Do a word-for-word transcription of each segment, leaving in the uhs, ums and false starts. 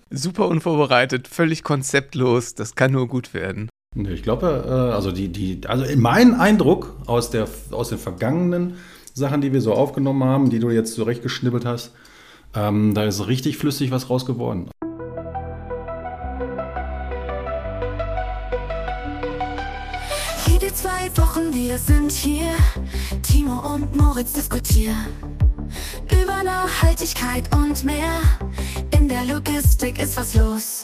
Super unvorbereitet, völlig konzeptlos. Das kann nur gut werden. Ich glaube, also die, die, also mein Eindruck aus der, aus den vergangenen Sachen, die wir so aufgenommen haben, die du jetzt zurechtgeschnibbelt hast, ähm, da ist richtig flüssig was raus geworden. Jede zwei Wochen, wir sind hier, Timo und Moritz diskutieren über Nachhaltigkeit und mehr. In der Logistik ist was los.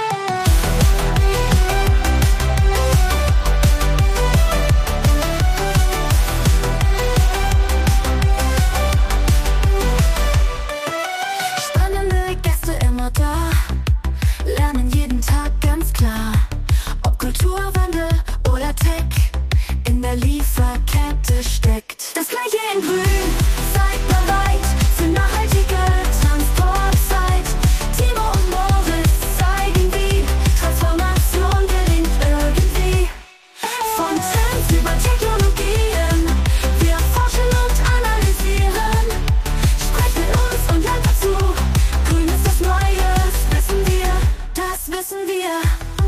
Spannende Gäste immer da, lernen jeden Tag ganz klar, ob Kulturwandel oder Tech in der Lieferkette steckt. Das Gleiche in Grün, seid bereit für nachhaltige Transportzeit. Timo und Moritz zeigen, wie Transformation gelingt irgendwie. Von Trends über Technologien, wir forschen und analysieren. Sprecht mit uns und lernt dazu. Grün ist das Neue, wissen wir, das wissen wir.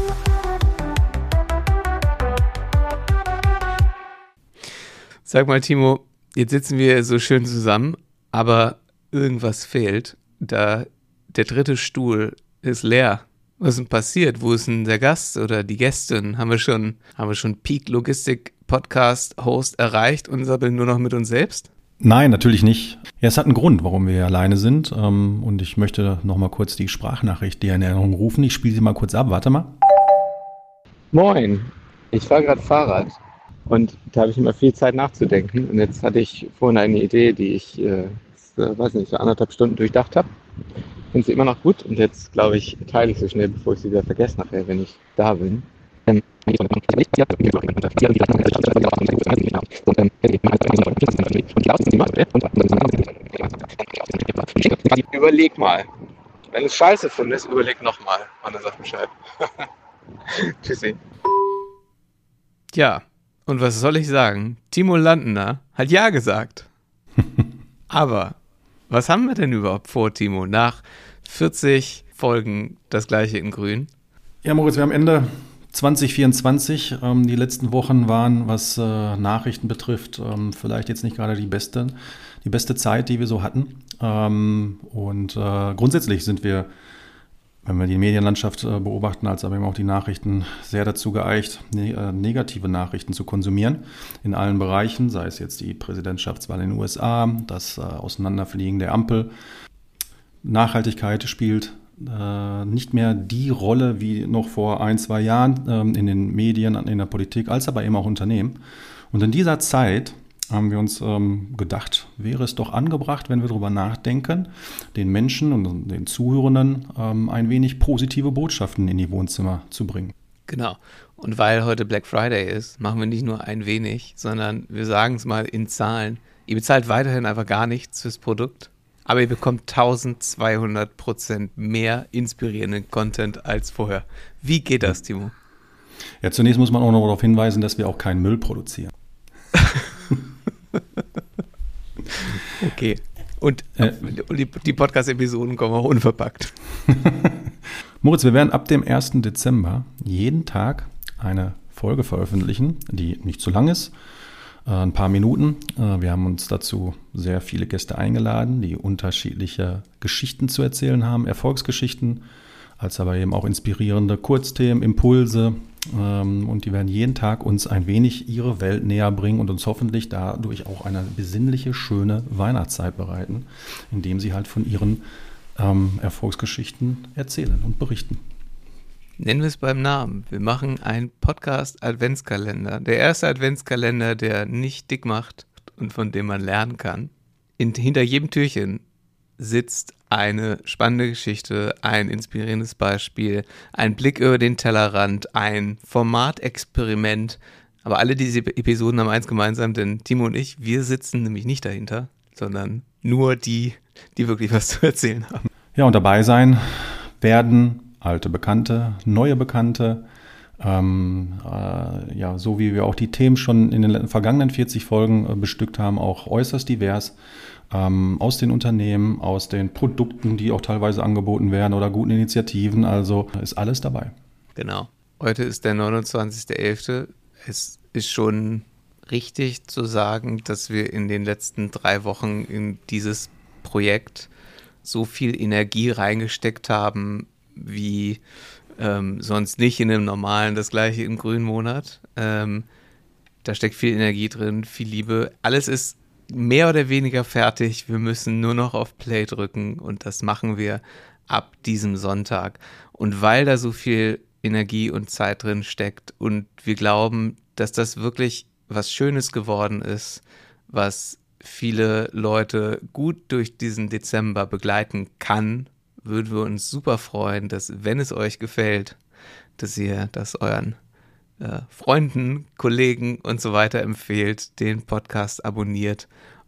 Sag mal, Timo, jetzt sitzen wir so schön zusammen, aber irgendwas fehlt. Da der dritte Stuhl ist leer. Was ist denn passiert? Wo ist denn der Gast oder die Gästin? Haben wir schon, haben wir schon Peak Logistik Podcast Host erreicht und sabbeln nur noch mit uns selbst? Nein, natürlich nicht. Ja, es hat einen Grund, warum wir hier alleine sind. Ähm, und ich möchte noch mal kurz die Sprachnachricht dir in Erinnerung rufen. Ich spiele sie mal kurz ab. Warte mal. Moin, ich fahre gerade Fahrrad und da habe ich immer viel Zeit nachzudenken. Und jetzt hatte ich vorhin eine Idee, die ich, äh, weiß nicht, so anderthalb Stunden durchdacht habe. Finde sie immer noch gut und jetzt, glaube ich, teile ich so schnell, bevor ich sie wieder vergesse nachher, wenn ich da bin. Ähm, Überleg mal. Wenn du es scheiße findest, überleg nochmal. Und dann sag Bescheid. Tschüssi. Ja, und was soll ich sagen? Timo Landener hat ja gesagt. Aber was haben wir denn überhaupt vor, Timo, nach vierzig Folgen das Gleiche in Grün? Ja, Moritz, wir haben Ende zwanzig vierundzwanzig. Ähm, die letzten Wochen waren, was äh, Nachrichten betrifft, ähm, vielleicht jetzt nicht gerade die beste, die beste Zeit, die wir so hatten. Ähm, und äh, grundsätzlich sind wir, wenn wir die Medienlandschaft äh, beobachten, als aber eben auch die Nachrichten, sehr dazu geeicht, ne- äh, negative Nachrichten zu konsumieren. In allen Bereichen, sei es jetzt die Präsidentschaftswahl in den U S A, das äh, Auseinanderfliegen der Ampel. Nachhaltigkeit spielt äh, nicht mehr die Rolle wie noch vor ein, zwei Jahren ähm, in den Medien, in der Politik, als aber eben auch Unternehmen. Und in dieser Zeit haben wir uns ähm, gedacht, wäre es doch angebracht, wenn wir darüber nachdenken, den Menschen und den Zuhörenden ähm, ein wenig positive Botschaften in die Wohnzimmer zu bringen. Genau. Und weil heute Black Friday ist, machen wir nicht nur ein wenig, sondern wir sagen es mal in Zahlen. Ihr bezahlt weiterhin einfach gar nichts fürs Produkt, aber ihr bekommt zwölfhundert Prozent mehr inspirierenden Content als vorher. Wie geht das, Timo? Ja, zunächst muss man auch noch darauf hinweisen, dass wir auch keinen Müll produzieren. Okay. Und Äh. die, die Podcast-Episoden kommen auch unverpackt. Moritz, wir werden ab dem ersten Dezember jeden Tag eine Folge veröffentlichen, die nicht zu lang ist, äh, ein paar Minuten. Äh, wir haben uns dazu sehr viele Gäste eingeladen, die unterschiedliche Geschichten zu erzählen haben, Erfolgsgeschichten, als aber eben auch inspirierende Kurzthemen, Impulse. Ähm, und die werden jeden Tag uns ein wenig ihre Welt näher bringen und uns hoffentlich dadurch auch eine besinnliche, schöne Weihnachtszeit bereiten, indem sie halt von ihren ähm, Erfolgsgeschichten erzählen und berichten. Nennen wir es beim Namen. Wir machen einen Podcast-Adventskalender. Der erste Adventskalender, der nicht dick macht und von dem man lernen kann. In, hinter jedem Türchen sitzt eine spannende Geschichte, ein inspirierendes Beispiel, ein Blick über den Tellerrand, ein Formatexperiment. Aber alle diese Episoden haben eins gemeinsam, denn Timo und ich, wir sitzen nämlich nicht dahinter, sondern nur die, die wirklich was zu erzählen haben. Ja, und dabei sein werden alte Bekannte, neue Bekannte, ähm, äh, ja, so wie wir auch die Themen schon in den vergangenen vierzig Folgen äh, bestückt haben, auch äußerst divers. ähm, aus den Unternehmen, aus den Produkten, die auch teilweise angeboten werden oder guten Initiativen. Also ist alles dabei. Genau. Heute ist der neunundzwanzigster elfter Es ist schon richtig zu sagen, dass wir in den letzten drei Wochen in dieses Projekt so viel Energie reingesteckt haben, wie ähm, sonst nicht in einem normalen, das gleiche im grünen Monat. Ähm, da steckt viel Energie drin, viel Liebe. Alles ist mehr oder weniger fertig. Wir müssen nur noch auf Play drücken und das machen wir ab diesem Sonntag. Und weil da so viel Energie und Zeit drin steckt und wir glauben, dass das wirklich was Schönes geworden ist, was viele Leute gut durch diesen Dezember begleiten kann, würden wir uns super freuen, dass, wenn es euch gefällt, dass ihr das euren äh, Freunden, Kollegen und so weiter empfehlt, den Podcast abonniert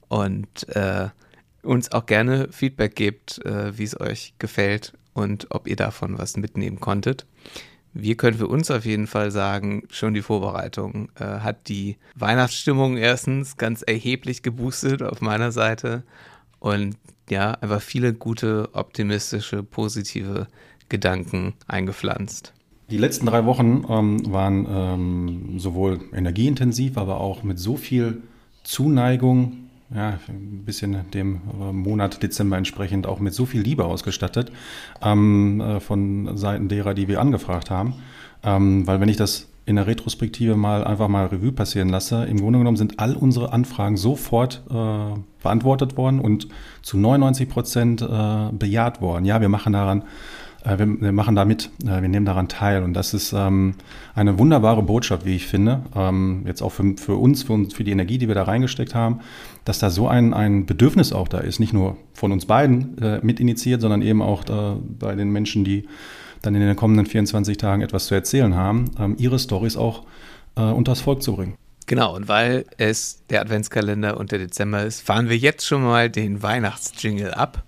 und äh, uns auch gerne Feedback gebt, äh, wie es euch gefällt und ob ihr davon was mitnehmen konntet. Wir können für uns auf jeden Fall sagen, schon die Vorbereitung äh, hat die Weihnachtsstimmung erstens ganz erheblich geboostet auf meiner Seite und ja, einfach viele gute, optimistische, positive Gedanken eingepflanzt. Die letzten drei Wochen ähm, waren ähm, sowohl energieintensiv, aber auch mit so viel Zuneigung, ja, ein bisschen dem äh, Monat Dezember entsprechend auch mit so viel Liebe ausgestattet ähm, äh, von Seiten derer, die wir angefragt haben. Ähm, weil wenn ich das in der Retrospektive mal einfach mal Revue passieren lasse, im Grunde genommen sind all unsere Anfragen sofort äh, beantwortet worden und zu neunundneunzig Prozent äh, bejaht worden. Ja, wir machen daran Wir, wir machen da mit, wir nehmen daran teil und das ist ähm, eine wunderbare Botschaft, wie ich finde, ähm, jetzt auch für, für uns, für uns, für die Energie, die wir da reingesteckt haben, dass da so ein, ein Bedürfnis auch da ist, nicht nur von uns beiden äh, mit initiiert, sondern eben auch da, bei den Menschen, die dann in den kommenden vierundzwanzig Tagen etwas zu erzählen haben, ähm, ihre Storys auch äh, unters Volk zu bringen. Genau, und weil es der Adventskalender und der Dezember ist, fahren wir jetzt schon mal den Weihnachtsjingle ab.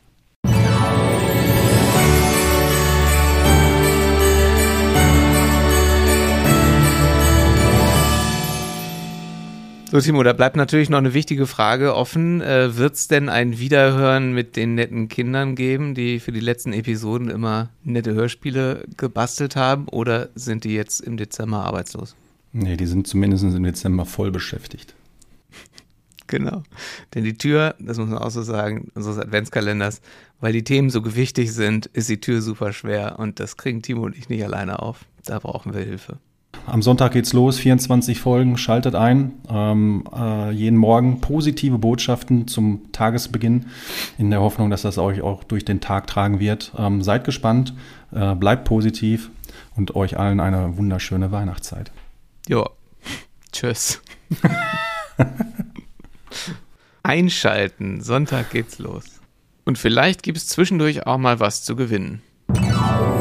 So, Timo, da bleibt natürlich noch eine wichtige Frage offen. Äh, wird es denn ein Wiederhören mit den netten Kindern geben, die für die letzten Episoden immer nette Hörspiele gebastelt haben, oder sind die jetzt im Dezember arbeitslos? Nee, die sind zumindest im Dezember voll beschäftigt. Genau, denn die Tür, das muss man auch so sagen, unseres Adventskalenders, weil die Themen so gewichtig sind, ist die Tür super schwer und das kriegen Timo und ich nicht alleine auf. Da brauchen wir Hilfe. Am Sonntag geht's los, vierundzwanzig Folgen, schaltet ein. Ähm, äh, jeden Morgen positive Botschaften zum Tagesbeginn, in der Hoffnung, dass das euch auch durch den Tag tragen wird. Ähm, seid gespannt, äh, bleibt positiv und euch allen eine wunderschöne Weihnachtszeit. Jo, tschüss. Einschalten, Sonntag geht's los. Und vielleicht gibt es zwischendurch auch mal was zu gewinnen.